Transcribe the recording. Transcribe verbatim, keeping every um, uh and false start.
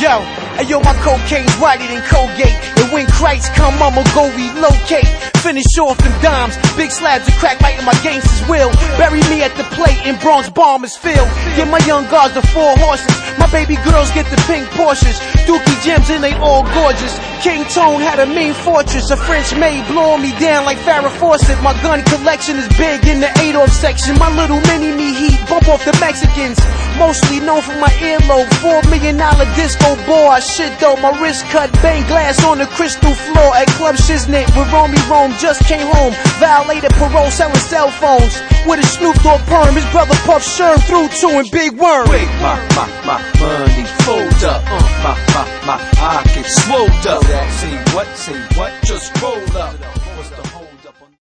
Yo, hey yo, my cocaine's whiter than Colgate. And when Christ come, I'ma go relocate. Finish off them dimes, big slabs of crack right in my gangster's will. Bury me at the plate in Bronx Bombers Field. Give my young guards the four horses. My baby girls get the pink Porsches. Dookie gems and they all gorgeous. King Tone had a mean fortress. A French maid blowing me down like Farrah Fawcett. My gun collection is big in the Adolf section. My little mini-me heat bump off the Mexicans. Mostly known for my earlobe. Four million dollar disco ball. I shit though, my wrist cut, bang glass on the crystal floor at Club Shiznit with Romy Rome. Just came home, violated parole, selling cell phones. With a Snoop Dogg perm, his brother Puff Sherm through two and Big Worm. Wait, my, my, my money fold up, uh, my, my, my pocket swolled up. Say what, say what, just roll up.